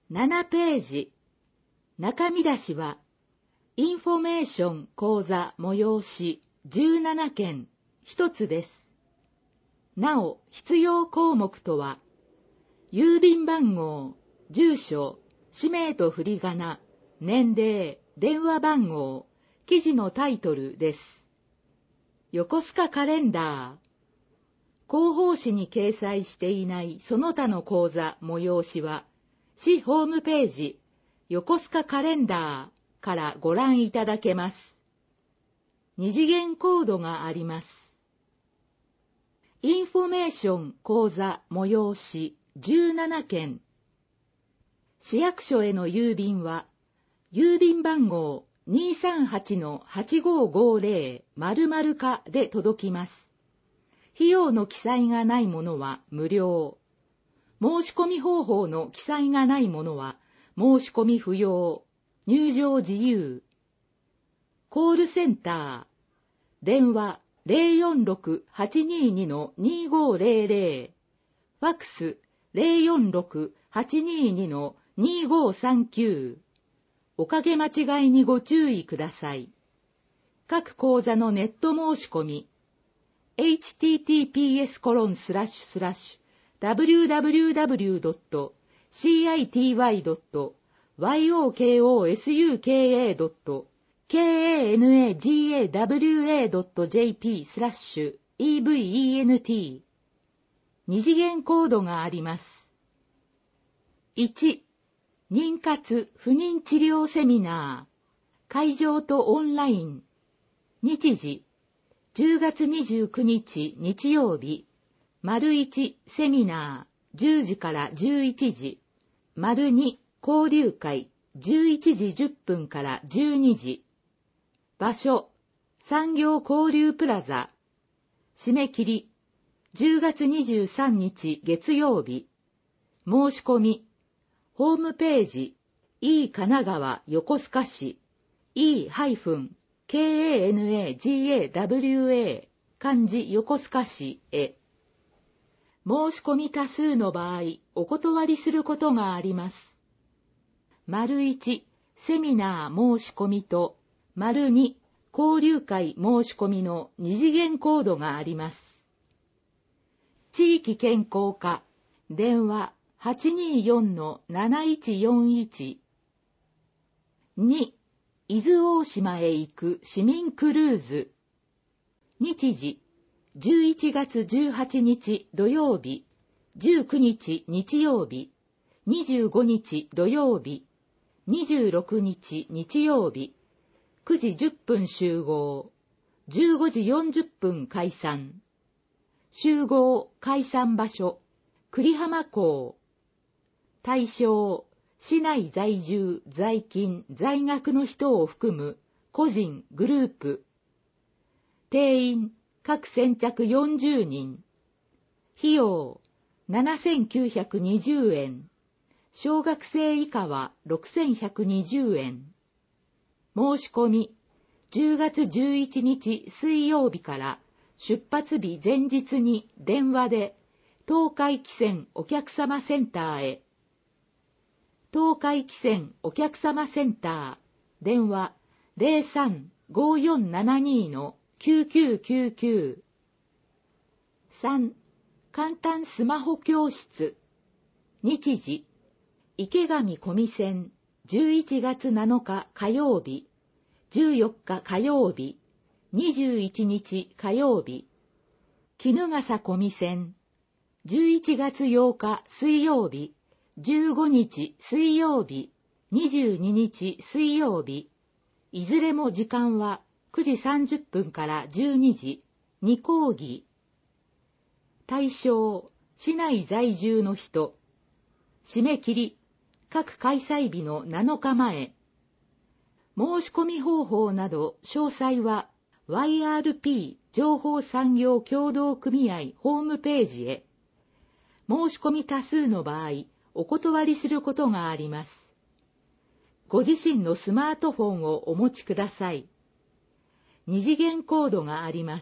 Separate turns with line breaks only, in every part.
7ページ。中見出しは、インフォメーション講座催し17件一つです。なお、必要項目とは、郵便番号、住所、氏名と振り仮名、年齢、電話番号、記事のタイトルです。横須賀カレンダー。広報誌に掲載していないその他の講座催しは、市ホームページ、横須賀カレンダーからご覧いただけます。二次元コードがあります。インフォメーション講座催し17件。市役所への郵便は、郵便番号 238-8550 課で届きます。費用の記載がないものは無料。申し込み方法の記載がないものは申し込み不要。入場自由。コールセンター。電話 046-822-2500。ファックス 046-822-2539。おかけ間違いにご注意ください。各講座のネット申し込み。www.city.yokosuka.jp/event 二次元コードがあります。1、妊活不妊治療セミナー、会場とオンライン、日時、10月29日日曜日、丸1セミナー10時から11時、丸2交流会11時10分から12時、場所、産業交流プラザ、締め切り、10月23日月曜日、申し込み、ホームページ、E 神奈川横須賀市、E-KANAGAWA 漢字横須賀市へ。申し込み多数の場合、お断りすることがあります。丸1、セミナー申し込みと、丸2、交流会申し込みの二次元コードがあります。地域健康課、電話 824-7141。2、伊豆大島へ行く市民クルーズ。日時、11月18日土曜日、19日日曜日、25日土曜日、26日日曜日、9時10分集合、15時40分解散。集合解散場所、久里浜港。対象、市内在住、在勤、在学の人を含む個人、グループ。定員、各先着40人。費用、7,920円。小学生以下は6,120円。申し込み、10月11日水曜日から出発日前日に電話で東海汽船お客様センターへ。東海汽船お客様センター、電話 03-5472-9999。3、簡単スマホ教室。日時、池上小見線、11月7日火曜日、14日火曜日、21日火曜日。衣笠小見線、11月8日水曜日、15日水曜日、22日水曜日。いずれも時間は9時30分から12時、2講義。対象、市内在住の人。締め切り、各開催日の7日前。申し込み方法など詳細は YRP 情報産業協同組合ホームページへ。申し込み多数の場合、お断りすることがあります。ご自身のスマートフォンをお持ちください。二次元コードがあります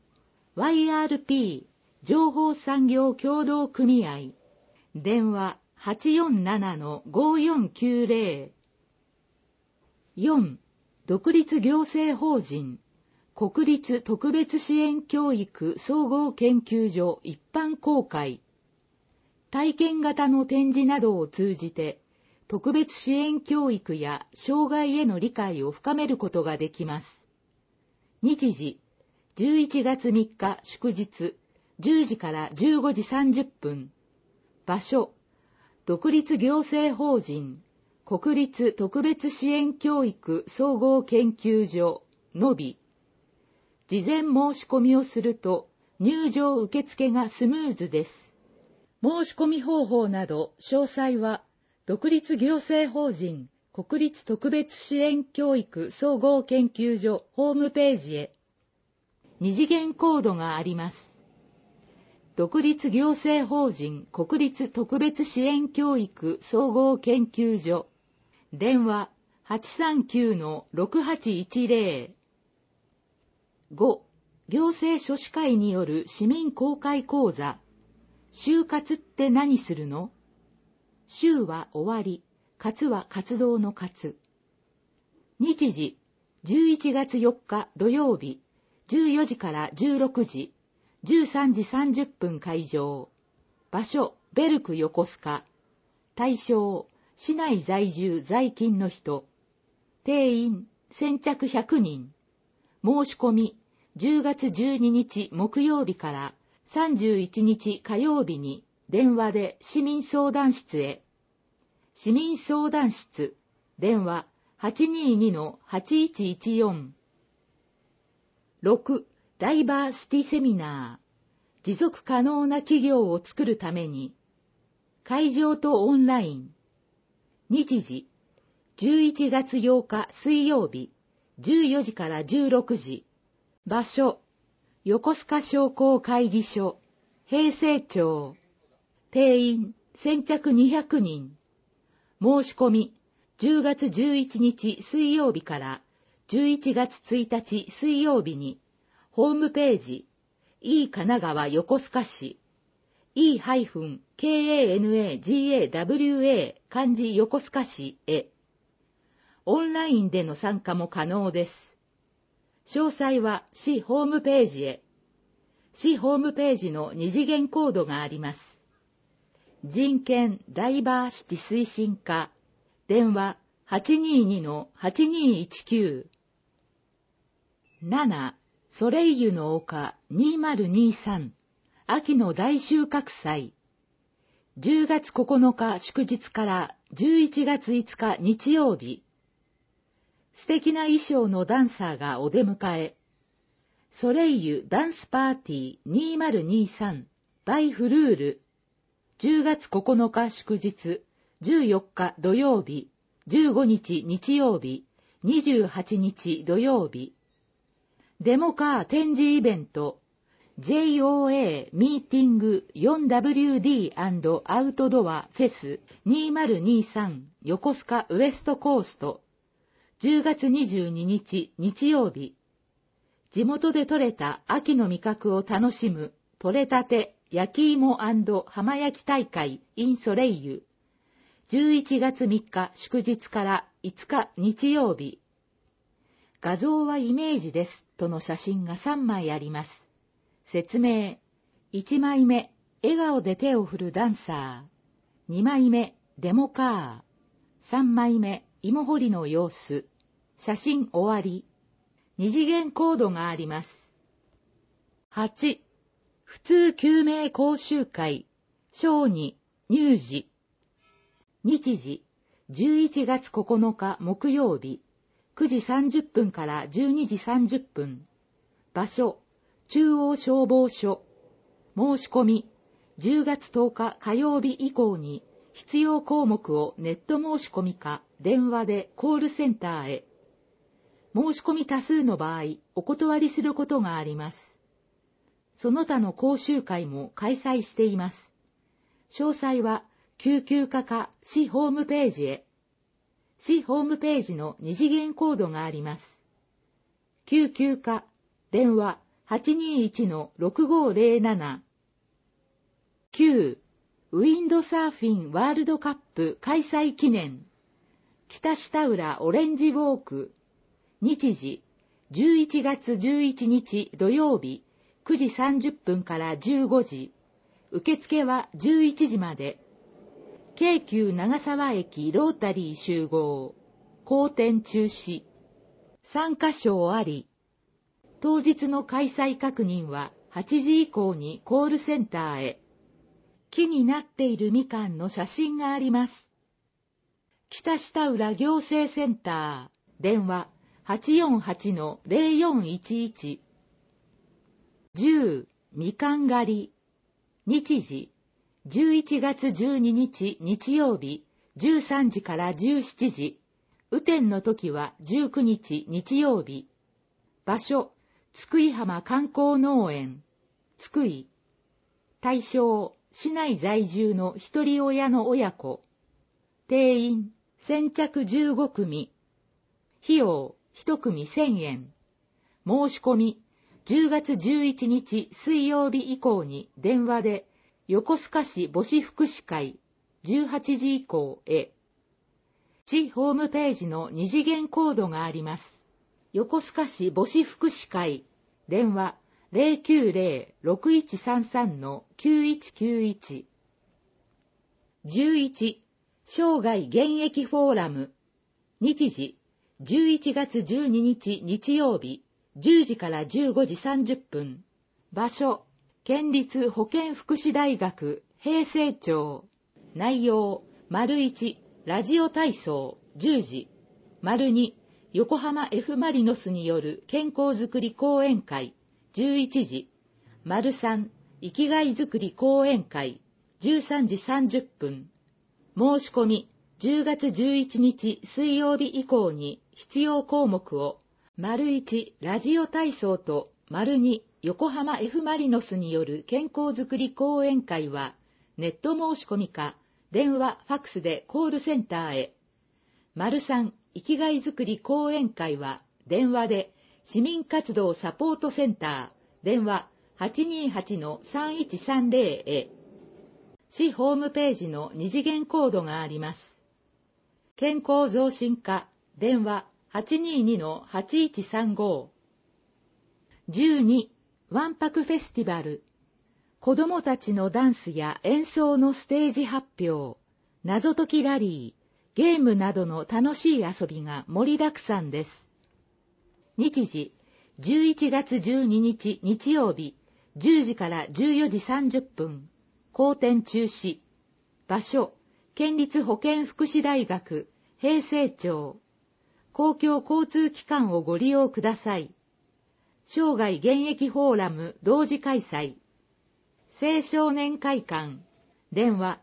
。YRP 情報産業協同組合、電話 847-5490。4. 独立行政法人国立特別支援教育総合研究所一般公開。体験型の展示などを通じて、特別支援教育や障害への理解を深めることができます。日時、11月3日祝日、10時から15時30分。場所、独立行政法人国立特別支援教育総合研究所のび。事前申し込みをすると入場受付がスムーズです。申し込み方法など詳細は独立行政法人国立特別支援教育総合研究所ホームページへ。二次元コードがあります。独立行政法人国立特別支援教育総合研究所。電話 839-6810。5. 行政書士会による市民公開講座。就活って何するの？就は終わり、活は活動の活。日時、11月4日土曜日、14時から16時、13時30分会場。場所、ベルク横須賀。対象、市内在住在勤の人。定員、先着100人。申し込み、10月12日木曜日から31日火曜日に電話で市民相談室へ。市民相談室、電話 822-8114。6. ダイバーシティセミナー。持続可能な企業を作るために。会場とオンライン。日時、11月8日水曜日、14時から16時。場所、横須賀商工会議所、平成町。定員、先着200人。申し込み、10月11日水曜日から11月1日水曜日に、ホームページ、E 神奈川横須賀市、E-KANAGAWA 漢字横須賀市へ。オンラインでの参加も可能です。詳細は市ホームページへ。市ホームページの二次元コードがあります。人権ダイバーシティ推進課。電話 822-8219。7. ソレイユの丘2023秋の大収穫祭。10月9日祝日から11月5日日曜日。素敵な衣装のダンサーがお出迎え。ソレイユダンスパーティー2023 by フルール。10月9日祝日、14日土曜日、15日日曜日、28日土曜日。デモカー展示イベント、JOA ミーティング 4WD& アウトドアフェス2023横須賀ウエストコースト。10月22日日曜日。地元で採れた秋の味覚を楽しむ採れたて焼き芋&浜焼き大会 in ソレイユ。11月3日祝日から5日日曜日。画像はイメージですとの写真が3枚あります。説明。1枚目、笑顔で手を振るダンサー。2枚目、デモカー。3枚目、芋掘りの様子。写真終わり。二次元コードがあります。8. 普通救命講習会、小児、乳児。日時、11月9日木曜日、9時30分から12時30分。場所、中央消防署。申し込み、10月10日火曜日以降に、必要項目をネット申し込みか電話でコールセンターへ。申し込み多数の場合、お断りすることがあります。その他の講習会も開催しています。詳細は、救急課か市ホームページへ。市ホームページの二次元コードがあります。救急課、電話 821-6507。9. ウィンドサーフィンワールドカップ開催記念。北下浦オレンジウォーク。日時、11月11日土曜日、9時30分から15時。受付は11時まで。京急長沢駅ロータリー集合。後店中止。参加賞あり。当日の開催確認は8時以降にコールセンターへ。木になっているみかんの写真があります。北下浦行政センター。電話 848-0411。10. みかん狩り。日時、11月12日日曜日、13時から17時。雨天の時は19日日曜日。場所、津久井浜観光農園。津久井。対象、市内在住の一人親の親子。定員、先着15組。費用、1組1000円。申し込み、10月11日水曜日以降に電話で、横須賀市母子福祉会、18時以降へ。市ホームページの二次元コードがあります。横須賀市母子福祉会、電話 090-6133-9191。11. 生涯現役フォーラム。日時、11月12日日曜日、10時から15時30分。場所、県立保健福祉大学、平成町。内容、1、ラジオ体操、10時。2、横浜 F マリノスによる健康づくり講演会、11時。3、生きがいづくり講演会、13時30分。申し込み、10月11日水曜日以降に必要項目を、1、ラジオ体操と、2、横浜 F マリノスによる健康づくり講演会は、ネット申し込みか、電話、ファックスでコールセンターへ。3、生きがいづくり講演会は、電話で、市民活動サポートセンター、電話 828-3130 へ。市ホームページの二次元コードがあります。健康増進課、電話 822-8135。12. わんぱくフェスティバル。子供たちのダンスや演奏のステージ発表、謎解きラリー、ゲームなどの楽しい遊びが盛りだくさんです。日時、11月12日日曜日、10時から14時30分。後店中止。場所、県立保健福祉大学、平成町。公共交通機関をご利用ください。生涯現役フォーラム同時開催。青少年会館。電話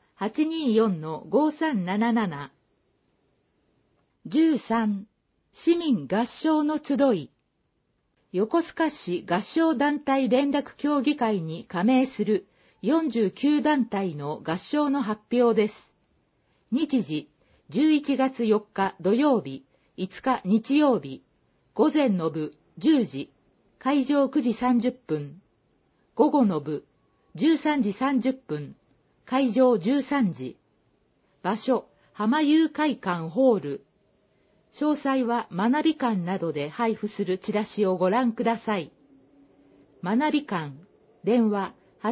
824-5377。13. 市民合唱の集い。横須賀市合唱団体連絡協議会に加盟する49団体の合唱の発表です。日時、11月4日土曜日、5日日曜日、午前の部10時、会場9時30分、午後の部13時30分、会場13時、場所、浜遊会館ホール。詳細は学び館などで配布するチラシをご覧ください。学び館、電話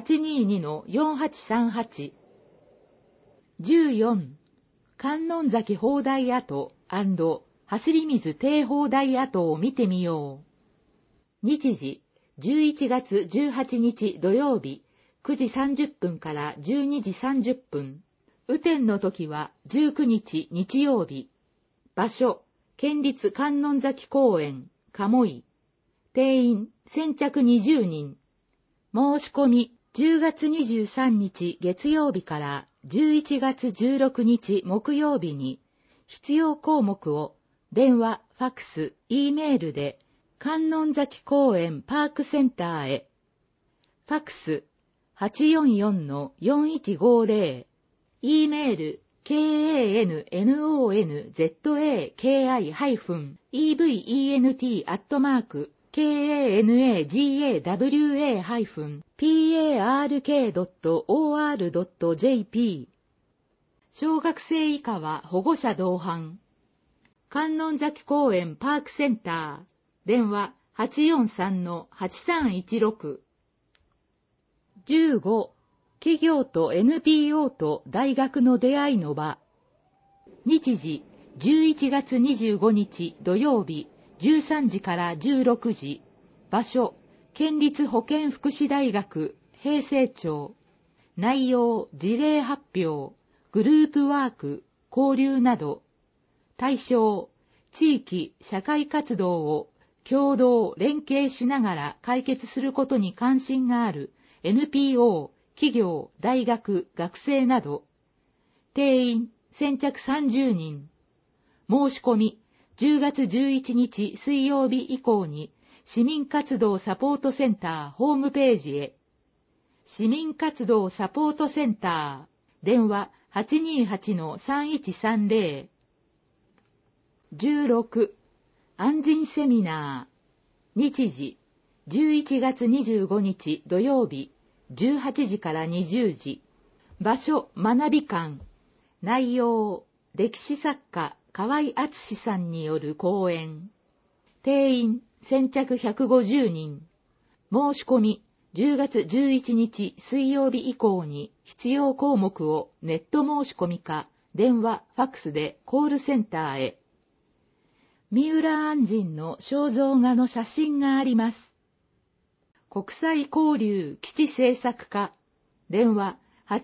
822-4838。14. 観音崎砲台跡&走水堤砲台跡を見てみよう。日時、11月18日土曜日、9時30分から12時30分。雨天の時は19日日曜日。場所、県立観音崎公園、鴨居。定員、先着20人。申し込み、10月23日月曜日から11月16日木曜日に、必要項目を、電話、ファックス、Eメールで、観音崎公園パークセンターへ。ファックス、844-4150。Eメール、kanonzaki-event@ kana-gawA-park.or.jp。 小学生以下は保護者同伴。観音崎公園パークセンター。電話 843-8316。15. 企業と NPO と大学の出会いの場。日時11月25日土曜日13時から16時。場所県立保健福祉大学平成町。内容事例発表、グループワーク、交流など。対象地域社会活動を共同連携しながら解決することに関心がある NPO、企業、大学、学生など。定員先着30人。申し込み10月11日水曜日以降に市民活動サポートセンターホームページへ。市民活動サポートセンター。電話 828-3130。16. 安心セミナー。日時11月25日土曜日18時から20時。場所学び館。内容歴史作家河合敦さんによる講演。定員先着150人。申し込み10月11日水曜日以降に必要項目をネット申し込みか電話ファックスでコールセンターへ。三浦按針の肖像画の写真があります。国際交流基地制作課。電話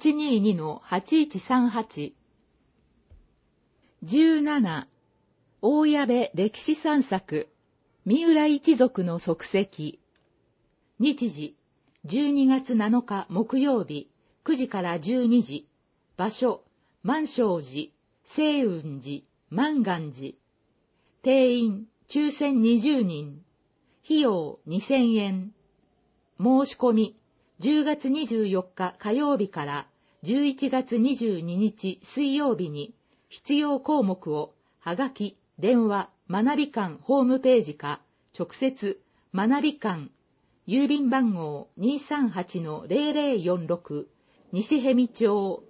822-8138。17. 大矢部歴史散策。三浦一族の足跡。日時12月7日木曜日9時から12時。場所満昌寺、清雲寺、満願寺。定員抽選20人。費用2000円。申し込み10月24日火曜日から11月22日水曜日に必要項目をはがき、電話、学び館ホームページか直接学び館郵便番号 238-0046 西逸見町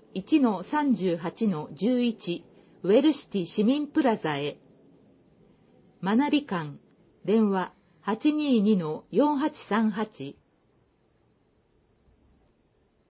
1-38-11 ウェルシティ市民プラザへ。学び館電話 822-4838